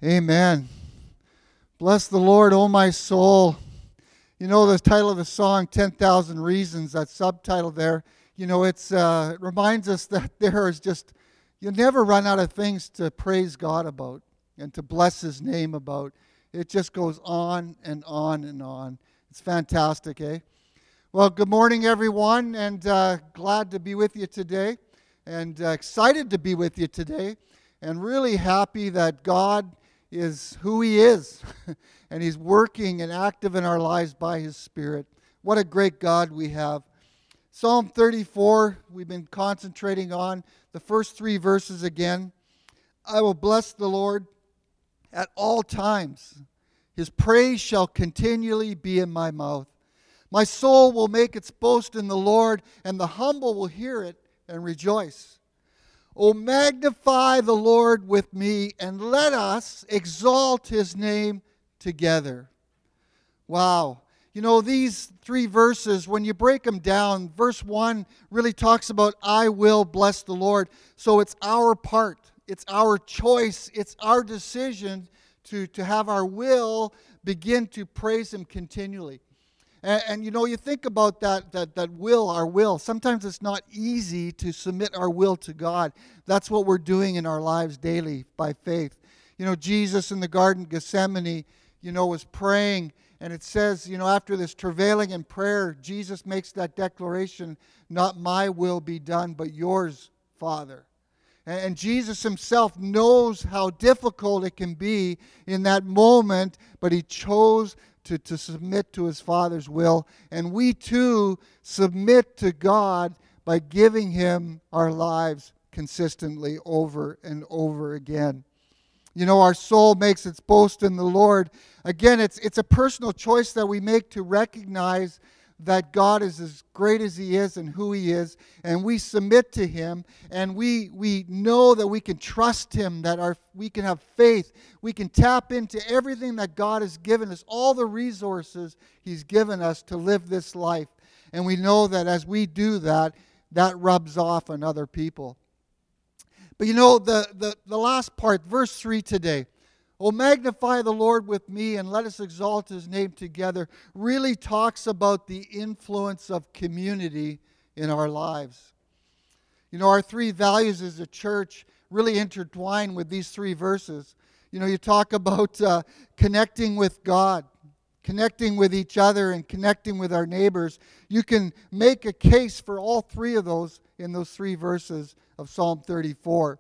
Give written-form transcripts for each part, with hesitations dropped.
Amen. Bless the Lord, O my soul. You know the title of the song, 10,000 Reasons, that subtitle there. You know, it reminds us that there is just, you never run out of things to praise God about and to bless His name about. It just goes on and on and on. It's fantastic, eh? Well, good morning, everyone, and glad to be with you today, and excited to be with you today, and really happy that God is who He is, and He's working and active in our lives by His Spirit. What a great God we have. Psalm 34, we've been concentrating on the first three verses again. I will bless the Lord at all times. His praise shall continually be in my mouth. My soul will make its boast in the Lord, and the humble will hear it and rejoice. O magnify the Lord with me, and let us exalt His name together. Wow. You know, these three verses, when you break them down, verse 1 really talks about, I will bless the Lord. So it's our part. It's our choice. It's our decision to have our will begin to praise Him continually. And you know, you think about that will, our will. Sometimes it's not easy to submit our will to God. That's what we're doing in our lives daily by faith. You know, Jesus in the Garden of Gethsemane, you know, was praying. And it says, you know, after this travailing in prayer, Jesus makes that declaration, not my will be done, but yours, Father. And Jesus Himself knows how difficult it can be in that moment, but He chose to submit to His Father's will. And we too submit to God by giving Him our lives consistently over and over again. You know, our soul makes its boast in the Lord. Again, it's a personal choice that we make to recognize that God is as great as He is and who He is, and we submit to Him, and we know that we can trust Him, that we can have faith, we can tap into everything that God has given us, all the resources He's given us to live this life. And we know that as we do that, that rubs off on other people. But you know, the last part, verse 3 today, O magnify the Lord with me and let us exalt His name together, really talks about the influence of community in our lives. You know, our three values as a church really intertwine with these three verses. You know, you talk about connecting with God, connecting with each other, and connecting with our neighbors. You can make a case for all three of those in those three verses of Psalm 34.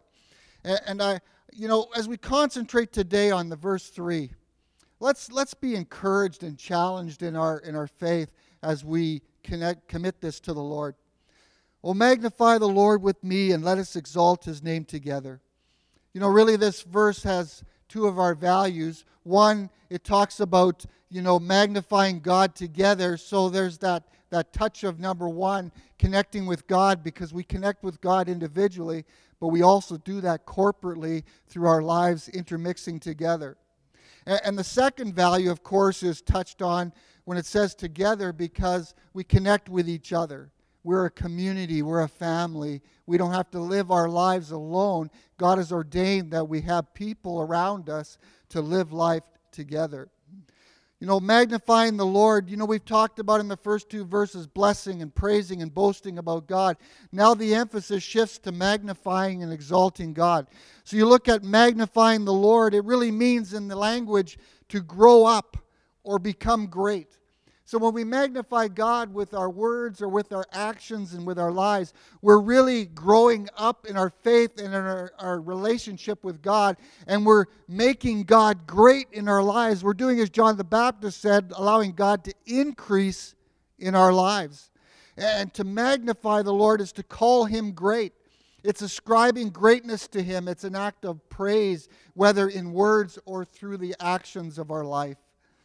And you know, as we concentrate today on the verse 3, let's be encouraged and challenged in our faith as we commit this to the Lord. Oh, magnify the Lord with me and let us exalt His name together. You know, really this verse has two of our values. One, it talks about, you know, magnifying God together. So there's that touch of number one, connecting with God, because we connect with God individually, but we also do that corporately through our lives intermixing together. And the second value, of course, is touched on when it says together, because we connect with each other. We're a community. We're a family. We don't have to live our lives alone. God has ordained that we have people around us to live life together. You know, magnifying the Lord, you know, we've talked about in the first two verses blessing and praising and boasting about God. Now the emphasis shifts to magnifying and exalting God. So you look at magnifying the Lord, it really means in the language to grow up or become great. So when we magnify God with our words or with our actions and with our lives, we're really growing up in our faith and in our relationship with God, and we're making God great in our lives. We're doing as John the Baptist said, allowing God to increase in our lives. And to magnify the Lord is to call Him great. It's ascribing greatness to Him. It's an act of praise, whether in words or through the actions of our life.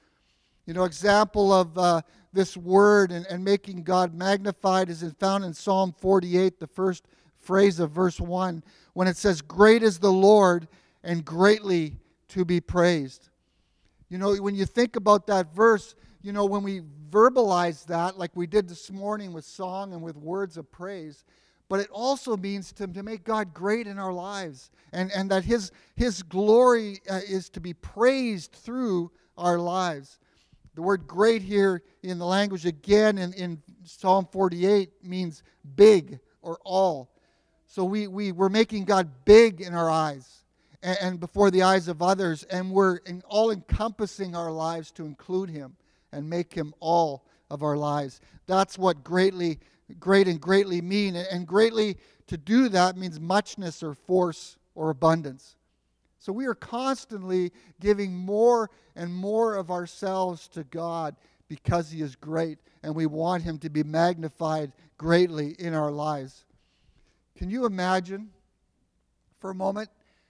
You know, example of this word and making God magnified is found in Psalm 48, the first phrase of verse 1, when it says, great is the Lord and greatly to be praised. You know, when you think about that verse, you know, when we verbalize that, like we did this morning with song and with words of praise, but it also means to make God great in our lives, and that His glory is to be praised through our lives. The word great here in the language again in Psalm 48 means big or all. So we're making God big in our eyes and before the eyes of others, and we're all encompassing our lives to include Him and make Him all of our lives. That's what great and greatly mean. And greatly, to do that means muchness or force or abundance. So we are constantly giving more and more of ourselves to God because He is great, and we want Him to be magnified greatly in our lives. Can you imagine for a moment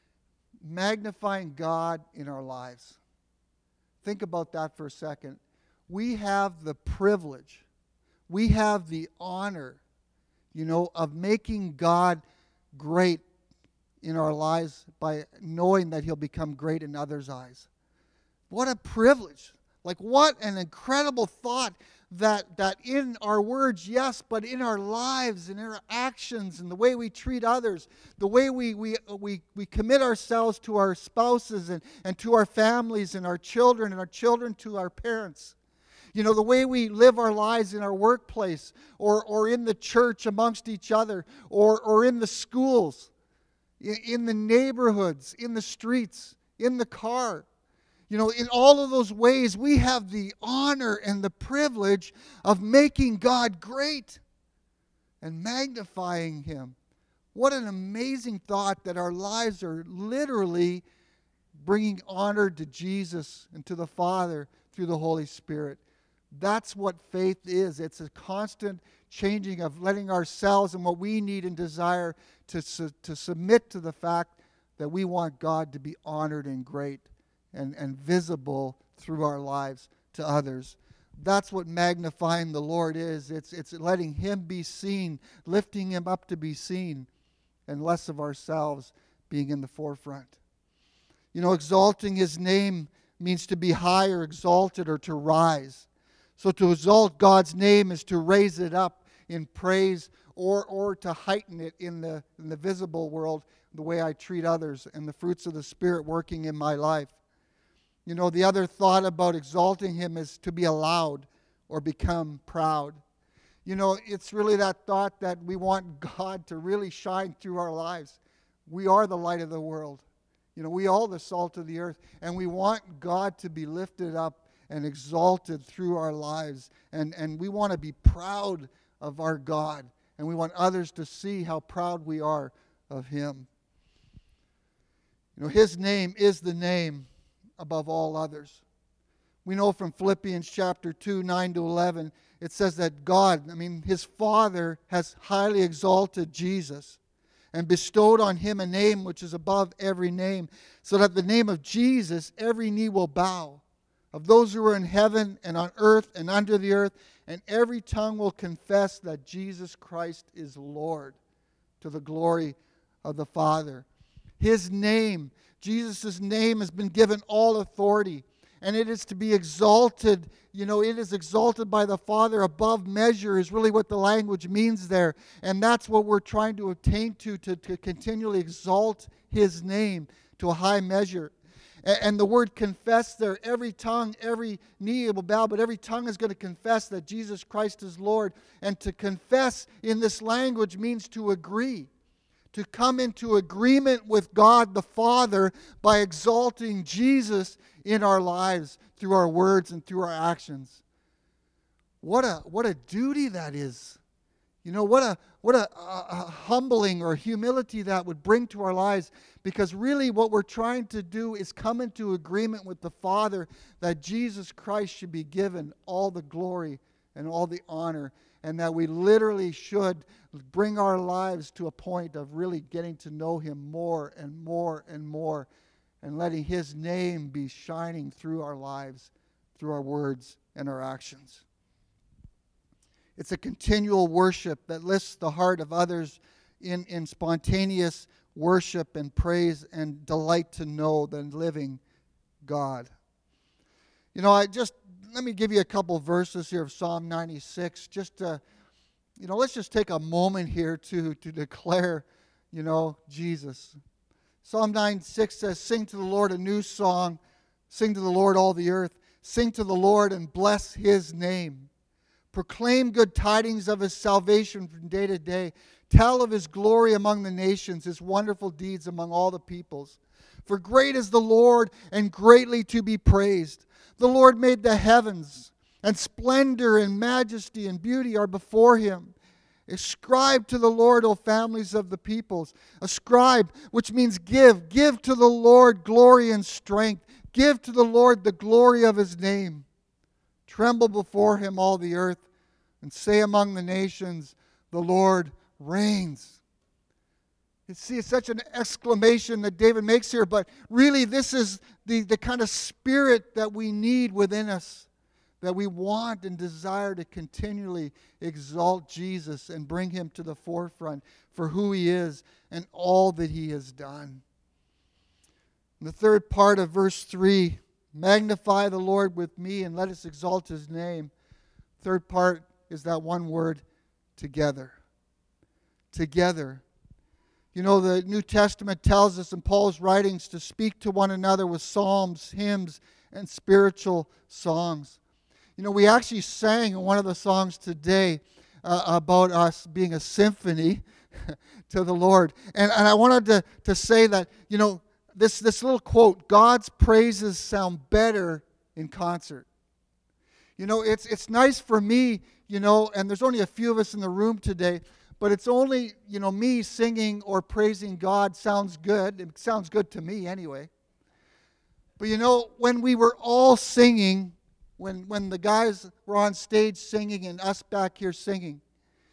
magnifying God in our lives? Think about that for a second. We have the privilege, we have the honor, of making God great in our lives by knowing that He'll become great in others' eyes. What a privilege. Like, what an incredible thought that in our words, yes, but in our lives and in our actions and the way we treat others, the way we commit ourselves to our spouses and to our families and our children to our parents. The way we live our lives in our workplace or in the church amongst each other or in the schools, in the neighborhoods, in the streets, in the car. In all of those ways, we have the honor and the privilege of making God great and magnifying Him. What an amazing thought that our lives are literally bringing honor to Jesus and to the Father through the Holy Spirit. That's what faith is. It's a constant changing of letting ourselves and what we need and desire to submit to the fact that we want God to be honored and great and visible through our lives to others. That's what magnifying the Lord is. It's letting Him be seen, lifting Him up to be seen, and less of ourselves being in the forefront. Exalting His name means to be high or exalted or to rise. So to exalt God's name is to raise it up in praise or to heighten it in the visible world, the way I treat others and the fruits of the Spirit working in my life. The other thought about exalting Him is to be allowed or become proud. It's really that thought that we want God to really shine through our lives. We are the light of the world. We are the salt of the earth, and we want God to be lifted up and exalted through our lives. And we want to be proud of our God, and we want others to see how proud we are of Him. His name is the name above all others. We know from Philippians chapter 2, 9 to 11, it says that God, His Father, has highly exalted Jesus and bestowed on Him a name which is above every name, so that the name of Jesus every knee will bow, of those who are in heaven and on earth and under the earth, and every tongue will confess that Jesus Christ is Lord, to the glory of the Father. His name, Jesus' name, has been given all authority, and it is to be exalted. It is exalted by the Father above measure is really what the language means there. And that's what we're trying to attain to continually exalt His name to a high measure. And the word confess there, every tongue, every knee will bow, but every tongue is going to confess that Jesus Christ is Lord. And to confess in this language means to agree, to come into agreement with God the Father by exalting Jesus in our lives through our words and through our actions. What a duty that is. What a humbling or humility that would bring to our lives, because really what we're trying to do is come into agreement with the Father that Jesus Christ should be given all the glory and all the honor, and that we literally should bring our lives to a point of really getting to know Him more and more and more, and letting His name be shining through our lives, through our words and our actions. It's a continual worship that lifts the heart of others in spontaneous worship and praise and delight to know the living God. Let me give you a couple verses here of Psalm 96, just to let's just take a moment here to declare, Jesus. Psalm 9:6 says, "Sing to the Lord a new song. Sing to the Lord, all the earth. Sing to the Lord and bless His name. Proclaim good tidings of His salvation from day to day. Tell of His glory among the nations, His wonderful deeds among all the peoples. For great is the Lord and greatly to be praised. The Lord made the heavens, and splendor and majesty and beauty are before Him. Ascribe to the Lord, O families of the peoples." Ascribe, which means give. Give to the Lord glory and strength. Give to the Lord the glory of His name. Tremble before Him, all the earth, and say among the nations, "The Lord reigns." You see, it's such an exclamation that David makes here, but really this is the kind of spirit that we need within us, that we want and desire to continually exalt Jesus and bring Him to the forefront for who He is and all that He has done. In the third part of verse 3, magnify the Lord with me and let us exalt His name. Third part is that one word, together. Together. The New Testament tells us in Paul's writings to speak to one another with psalms, hymns, and spiritual songs. We actually sang in one of the songs today about us being a symphony to the Lord. And I wanted to say that, this little quote, God's praises sound better in concert. It's nice for me, and there's only a few of us in the room today, but it's only, me singing or praising God sounds good. It sounds good to me anyway. But when we were all singing, when the guys were on stage singing and us back here singing,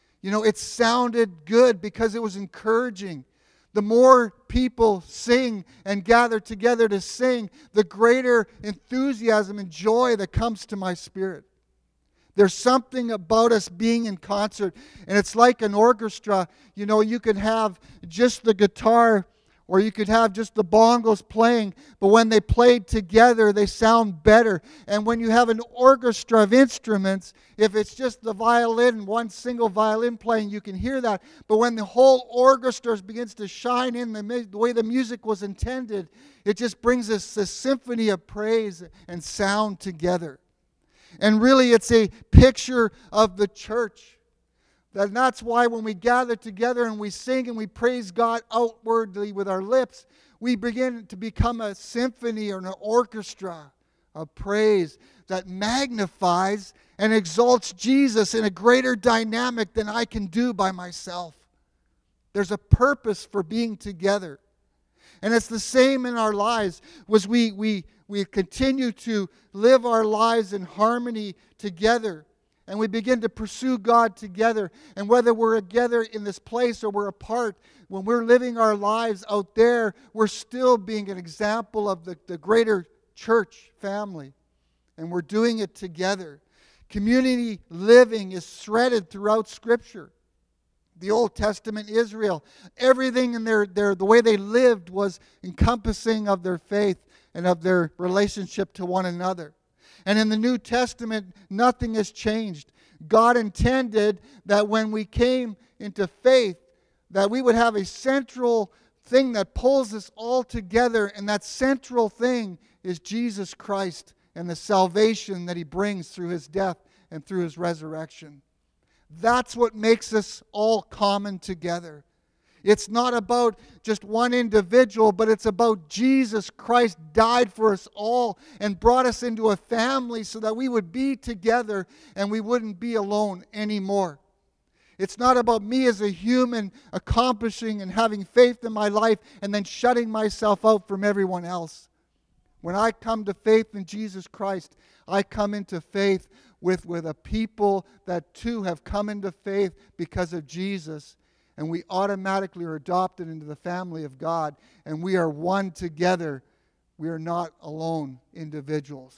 it sounded good because it was encouraging. The more people sing and gather together to sing, the greater enthusiasm and joy that comes to my spirit. There's something about us being in concert, and it's like an orchestra. You could have just the guitar, or you could have just the bongos playing, but when they played together, they sound better. And when you have an orchestra of instruments, if it's just the violin, one single violin playing, you can hear that. But when the whole orchestra begins to shine in the way the music was intended, it just brings us a symphony of praise and sound together. And really, it's a picture of the church. And that's why when we gather together and we sing and we praise God outwardly with our lips, we begin to become a symphony or an orchestra of praise that magnifies and exalts Jesus in a greater dynamic than I can do by myself. There's a purpose for being together. And it's the same in our lives. Was we continue to live our lives in harmony together, and we begin to pursue God together. And whether we're together in this place or we're apart, when we're living our lives out there, we're still being an example of the greater church family. And we're doing it together. Community living is threaded throughout Scripture. The Old Testament Israel, everything in the way they lived was encompassing of their faith and of their relationship to one another. And in the New Testament, nothing has changed. God intended that when we came into faith, that we would have a central thing that pulls us all together, and that central thing is Jesus Christ and the salvation that He brings through His death and through His resurrection. That's what makes us all common together. It's not about just one individual, but it's about Jesus Christ died for us all and brought us into a family so that we would be together and we wouldn't be alone anymore. It's not about me as a human accomplishing and having faith in my life and then shutting myself out from everyone else. When I come to faith in Jesus Christ, I come into faith with a people that too have come into faith because of Jesus. And we automatically are adopted into the family of God. And we are one together. We are not alone individuals.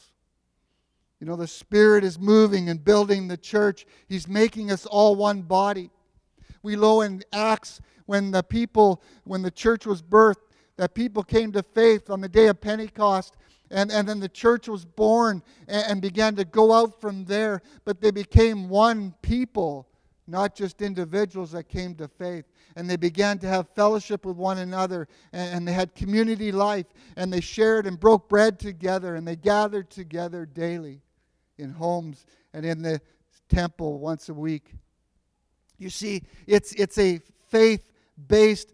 The Spirit is moving and building the church. He's making us all one body. We know in Acts when the church was birthed, that people came to faith on the day of Pentecost. And then the church was born and began to go out from there. But they became one people, not just individuals that came to faith. And they began to have fellowship with one another, and they had community life, and they shared and broke bread together, and they gathered together daily in homes and in the temple once a week. You see, it's a faith-based,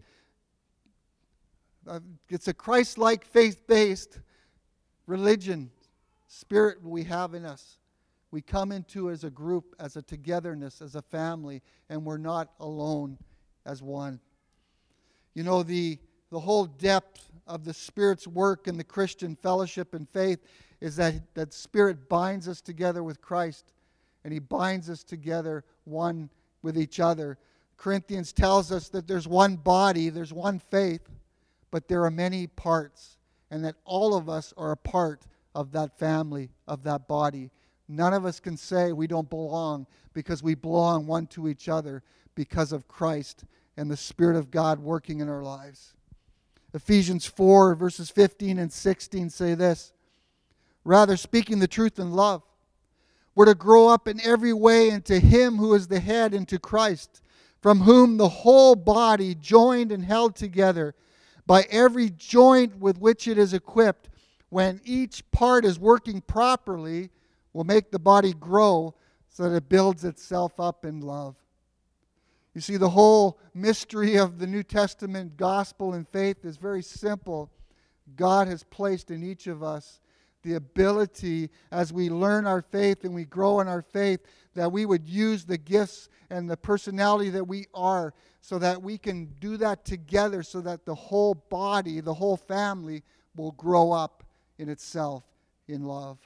it's a Christ-like, faith-based religion, spirit we have in us. We come into as a group, as a togetherness, as a family, and we're not alone as one. You know, the whole depth of the Spirit's work in the Christian fellowship and faith is that Spirit binds us together with Christ, and He binds us together one with each other. Corinthians tells us that there's one body, there's one faith, but there are many parts, and that all of us are a part of that family, of that body. None of us can say we don't belong, because we belong one to each other because of Christ and the Spirit of God working in our lives. Ephesians 4, verses 15 and 16 say this: rather, speaking the truth in love, we're to grow up in every way into Him who is the head, into Christ, from whom the whole body, joined and held together by every joint with which it is equipped, when each part is working properly, will make the body grow so that it builds itself up in love. You see, the whole mystery of the New Testament gospel and faith is very simple. God has placed in each of us the ability, as we learn our faith and we grow in our faith, that we would use the gifts and the personality that we are, so that we can do that together, so that the whole body, the whole family, will grow up in itself in love.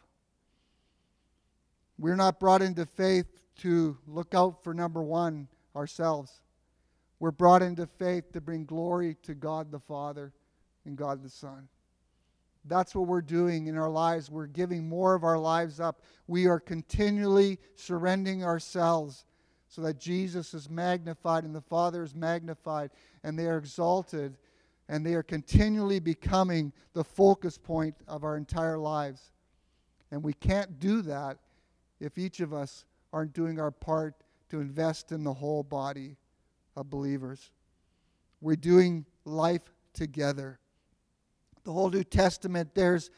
We're not brought into faith to look out for number one, ourselves. We're brought into faith to bring glory to God the Father and God the Son. That's what we're doing in our lives. We're giving more of our lives up. We are continually surrendering ourselves so that Jesus is magnified and the Father is magnified, and they are exalted, and they are continually becoming the focus point of our entire lives. And we can't do that if each of us aren't doing our part to invest in the whole body of believers. We're doing life together. The whole New Testament, there's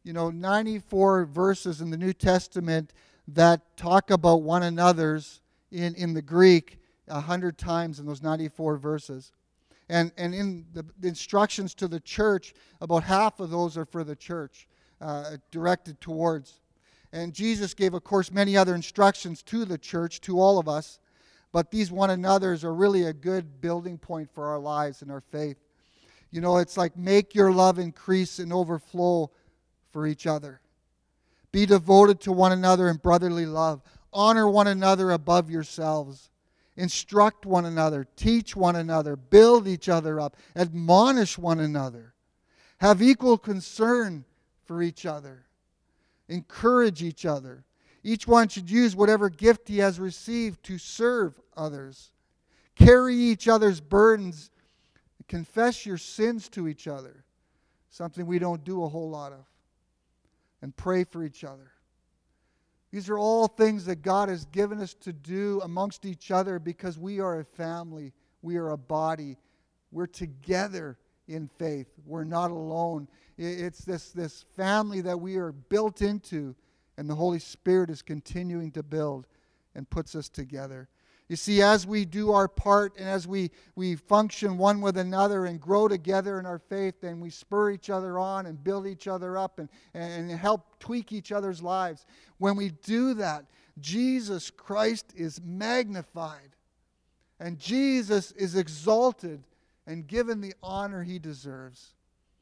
94 verses in the New Testament that talk about one another's in the Greek 100 times in those 94 verses. And in the instructions to the church, about half of those are for the church, directed towards. And Jesus gave, of course, many other instructions to the church, to all of us. But these one another's are really a good building point for our lives and our faith. It's like, make your love increase and overflow for each other. Be devoted to one another in brotherly love. Honor one another above yourselves. Instruct one another. Teach one another. Build each other up. Admonish one another. Have equal concern for each other. Encourage each other. Each one should use whatever gift he has received to serve others. Carry each other's burdens. Confess your sins to each other, something we don't do a whole lot of. And pray for each other. These are all things that God has given us to do amongst each other, because we are a family. We are a body. We're together in faith. We're not alone. It's this family that we are built into, and the Holy Spirit is continuing to build and puts us together. You see, as we do our part and as we function one with another and grow together in our faith, and we spur each other on and build each other up and help tweak each other's lives, when we do that, Jesus Christ is magnified and Jesus is exalted and given the honor He deserves.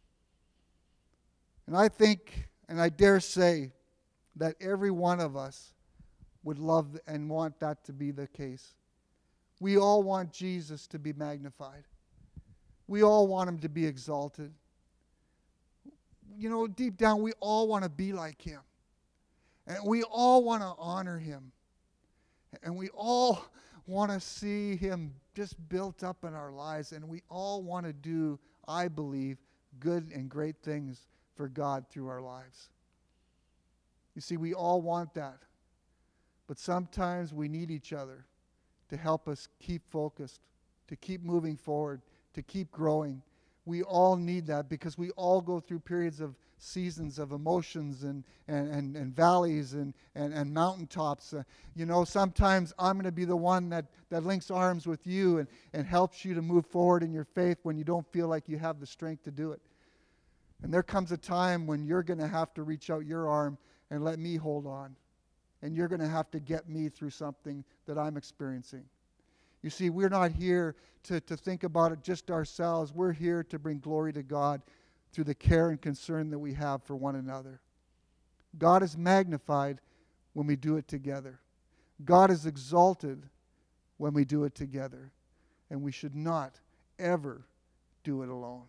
And I think, and I dare say, that every one of us would love and want that to be the case. We all want Jesus to be magnified. We all want Him to be exalted. Deep down, we all want to be like Him. And we all want to honor Him. And we all want to see Him just built up in our lives. And we all want to do, I believe, good and great things for God through our lives. You see, we all want that. But sometimes we need each other to help us keep focused, to keep moving forward, to keep growing. We all need that because we all go through periods of seasons of emotions and valleys and mountaintops. Sometimes I'm going to be the one that links arms with you and helps you to move forward in your faith when you don't feel like you have the strength to do it. And there comes a time when you're going to have to reach out your arm and let me hold on. And you're going to have to get me through something that I'm experiencing. You see, we're not here to think about it just ourselves. We're here to bring glory to God through the care and concern that we have for one another. God is magnified when we do it together. God is exalted when we do it together. And we should not ever do it alone.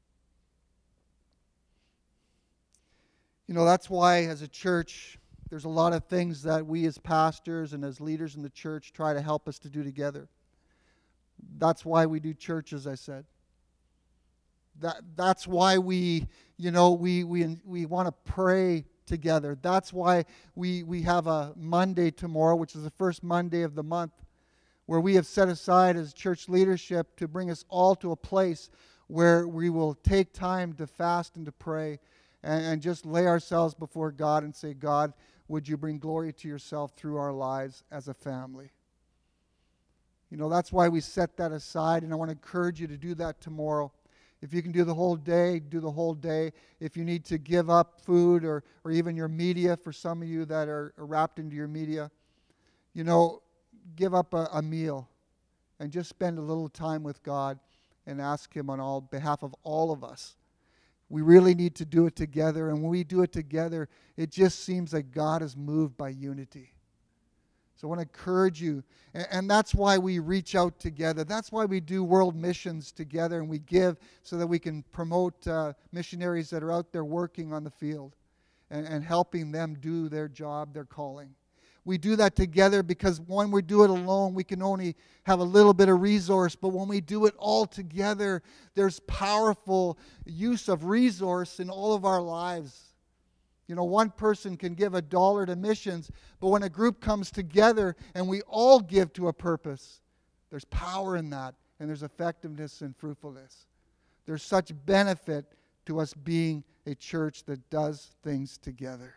That's why as a church, there's a lot of things that we as pastors and as leaders in the church try to help us to do together. That's why we do church, as I said. That's why we want to pray together. That's why we have a Monday tomorrow, which is the first Monday of the month, where we have set aside as church leadership to bring us all to a place where we will take time to fast and to pray and just lay ourselves before God and say, God, would you bring glory to yourself through our lives as a family? That's why we set that aside, and I want to encourage you to do that tomorrow. If you can do the whole day, do the whole day. If you need to give up food or even your media, for some of you that are wrapped into your media, give up a meal and just spend a little time with God and ask Him on behalf of all of us. We really need to do it together, and when we do it together, it just seems like God is moved by unity. So I want to encourage you, and that's why we reach out together. That's why we do world missions together, and we give so that we can promote missionaries that are out there working on the field and helping them do their job, their calling. We do that together because when we do it alone, we can only have a little bit of resource. But when we do it all together, there's powerful use of resource in all of our lives. One person can give $1 to missions, but when a group comes together and we all give to a purpose, there's power in that, and there's effectiveness and fruitfulness. There's such benefit to us being a church that does things together.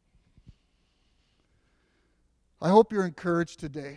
I hope you're encouraged today.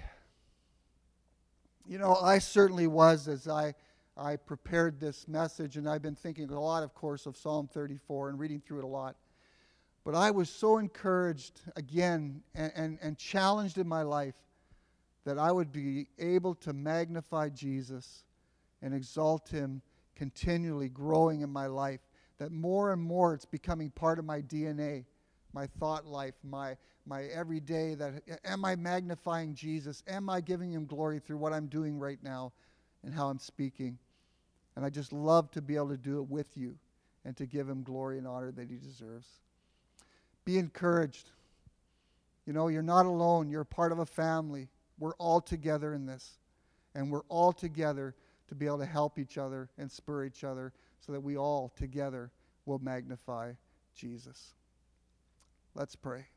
I certainly was as I prepared this message, and I've been thinking a lot, of course, of Psalm 34 and reading through it a lot. But I was so encouraged again and challenged in my life that I would be able to magnify Jesus and exalt Him continually, growing in my life. That more and more it's becoming part of my DNA, my thought life, my everyday. That am I magnifying Jesus? Am I giving Him glory through what I'm doing right now and how I'm speaking? And I just love to be able to do it with you and to give Him glory and honor that He deserves. Be encouraged. You're not alone. You're part of a family. We're all together in this. And we're all together to be able to help each other and spur each other so that we all together will magnify Jesus. Let's pray.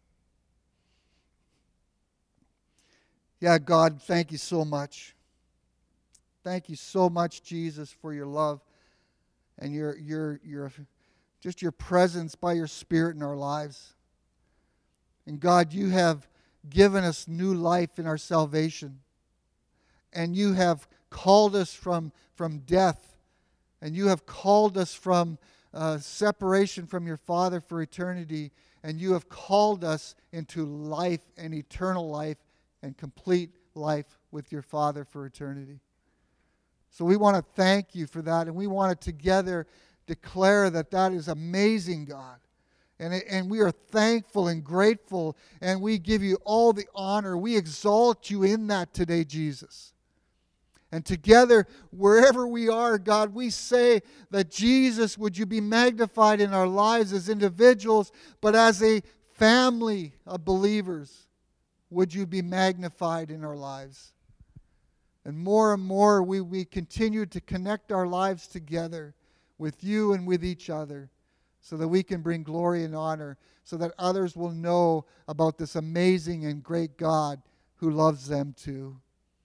Yeah, God, thank you so much. Thank you so much, Jesus, for your love and your just your presence by your Spirit in our lives. And God, you have given us new life in our salvation. And you have called us from death. And you have called us from separation from your Father for eternity. And you have called us into life and eternal life and complete life with your Father for eternity. So we want to thank you for that. And we want to together declare that is amazing, God. And we are thankful and grateful, and we give you all the honor. We exalt you in that today, Jesus. And together, wherever we are, God, we say that Jesus, would you be magnified in our lives as individuals, but as a family of believers, would you be magnified in our lives? And more, we continue to connect our lives together with you and with each other, so that we can bring glory and honor, so that others will know about this amazing and great God who loves them too.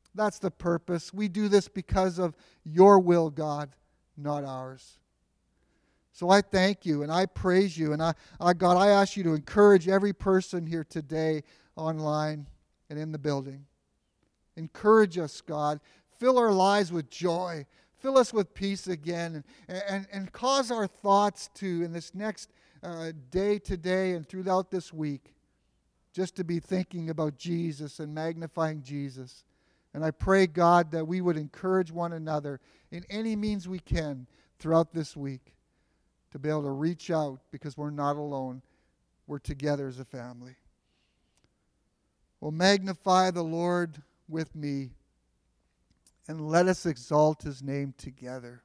That's the purpose. We do this because of your will, God, not ours. So I thank you and I praise you. And God, I ask you to encourage every person here today online and in the building. Encourage us, God. Fill our lives with joy. Fill us with peace again. And cause our thoughts to, in this next day today and throughout this week, just to be thinking about Jesus and magnifying Jesus. And I pray, God, that we would encourage one another in any means we can throughout this week to be able to reach out, because we're not alone. We're together as a family. Well, magnify the Lord with me, and let us exalt his name together.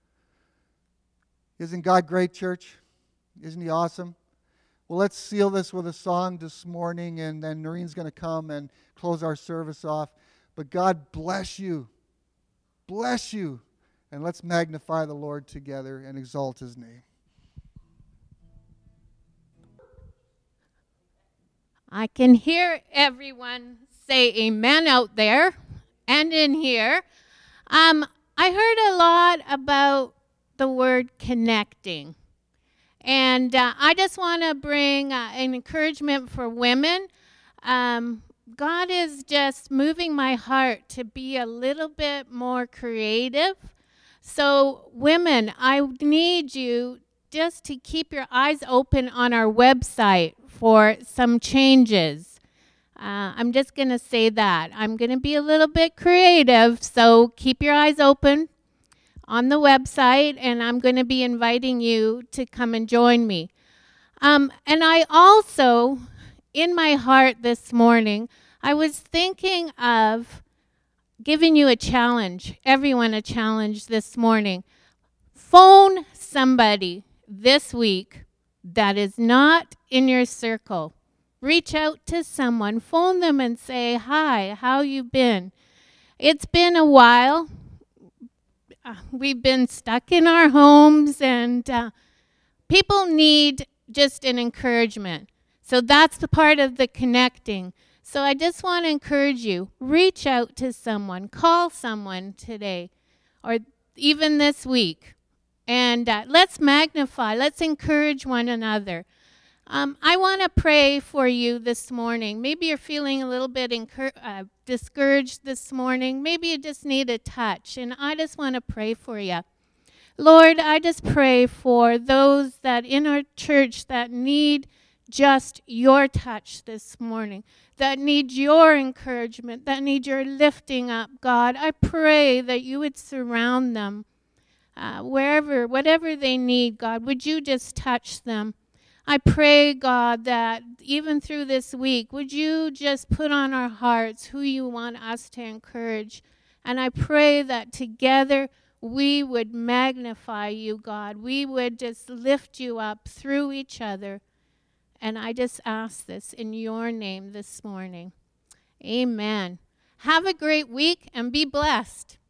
Isn't God great, church? Isn't he awesome? Well, let's seal this with a song this morning, and then Noreen's going to come and close our service off. But God bless you. Bless you. And let's magnify the Lord together and exalt his name. I can hear everyone say amen out there and in here. I heard a lot about the word connecting. And I just want to bring an encouragement for women. God is just moving my heart to be a little bit more creative. So women, I need you just to keep your eyes open on our website for some changes. I'm just going to say that. I'm going to be a little bit creative, so keep your eyes open on the website, and I'm going to be inviting you to come and join me. And I also, in my heart this morning, I was thinking of giving you a challenge, everyone a challenge this morning. Phone somebody this week that is not in your circle. Reach out to someone, phone them and say, hi, how you been? It's been a while. We've been stuck in our homes, and people need just an encouragement. So that's the part of the connecting. So I just want to encourage you, reach out to someone, call someone today, or even this week. And let's magnify, let's encourage one another. I want to pray for you this morning. Maybe you're feeling a little bit discouraged this morning. Maybe you just need a touch, and I just want to pray for you. Lord, I just pray for those that in our church that need just your touch this morning, that need your encouragement, that need your lifting up, God. I pray that you would surround them whatever they need, God. Would you just touch them? I pray, God, that even through this week, would you just put on our hearts who you want us to encourage? And I pray that together we would magnify you, God. We would just lift you up through each other. And I just ask this in your name this morning. Amen. Have a great week and be blessed.